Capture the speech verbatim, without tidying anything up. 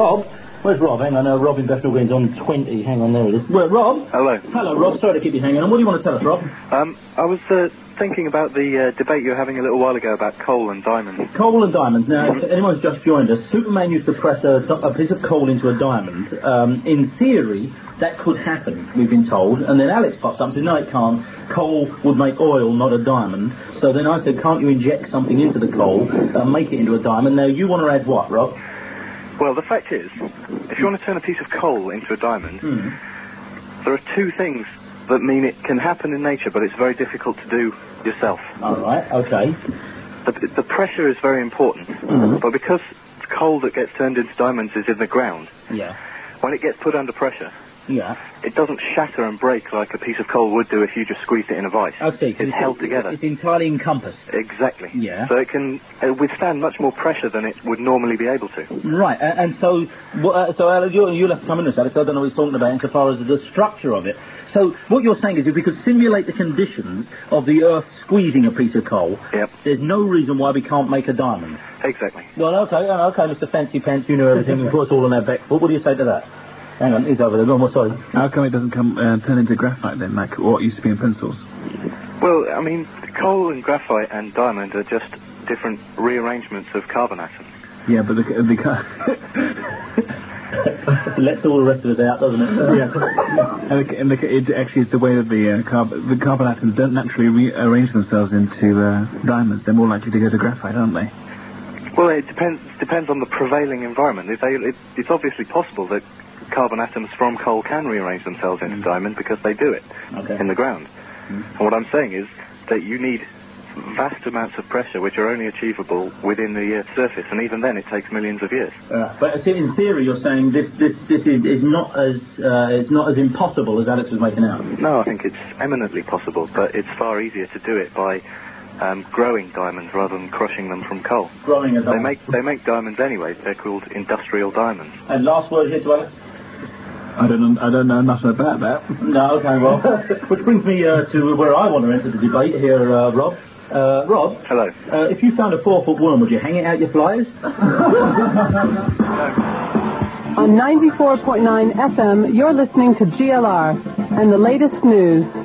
Rob? Where's Rob? Hang on, uh, Rob in Bethnal Green's on twenty. Hang on, there it is. Well, Rob? Hello. Hello, Rob. Sorry to keep you hanging on. What do you want to tell us, Rob? Um, I was uh, thinking about the uh, debate you were having a little while ago about coal and diamonds. Coal and diamonds. Now, if anyone's just joined us, Superman used to press a, a piece of coal into a diamond. Um, in theory, that could happen, we've been told. And then Alex pops up and said, no, it can't. Coal would make oil, not a diamond. So then I said, can't you inject something into the coal and make it into a diamond? Now, you want to add what, Rob? Well, the fact is, if you want to turn a piece of coal into a diamond, mm. there are two things that mean it can happen in nature, but it's very difficult to do yourself. All right, okay. The, the pressure is very important, mm. but because coal that gets turned into diamonds is in the ground, yeah. when it gets put under pressure, yeah. it doesn't shatter and break like a piece of coal would do if you just squeezed it in a vice. I see. It's, it's held together. It's entirely encompassed. Exactly. Yeah. So it can uh, withstand much more pressure than it would normally be able to. Right, and, and so, uh, so Alex, you'll, you'll have to come in this, Alex. I don't know what he's talking about insofar as the structure of it. So what you're saying is if we could simulate the conditions of the Earth squeezing a piece of coal, yep. there's no reason why we can't make a diamond. Exactly. Well, okay, okay, Mister Fancy Pants, you know everything. You put us all on our back foot. What do you say to that? Hang on, he's over there. Go on, sorry. How come it doesn't come uh, turn into graphite then, like what used to be in pencils? Well, I mean, coal and graphite and diamond are just different rearrangements of carbon atoms. Yeah, but the... the car- lets all the rest of us out, doesn't it? Yeah. and, the, and the, it actually is the way that the, uh, carb- the carbon atoms don't naturally rearrange themselves into uh, diamonds. They're more likely to go to graphite, aren't they? Well, it depends depends on the prevailing environment. If they, it, it's obviously possible that carbon atoms from coal can rearrange themselves into mm. diamond because they do it okay. in the ground. Mm. And what I'm saying is that you need vast amounts of pressure which are only achievable within the Earth's surface, and even then it takes millions of years. Uh, but in theory, you're saying this this this is, is not as uh, it's not as impossible as Alex was making out. No, I think it's eminently possible, but it's far easier to do it by um, growing diamonds rather than crushing them from coal. Growing a diamond. They make they make diamonds anyway. They're called industrial diamonds. And last word here to Alex. I don't know, I don't know nothing about that. No, okay, well, which brings me uh, to where I want to enter the debate here, uh, Rob. Uh, Rob? Hello. Uh, if you found a four-foot worm, would you hang it out your flies? On ninety-four point nine F M, you're listening to G L R and the latest news.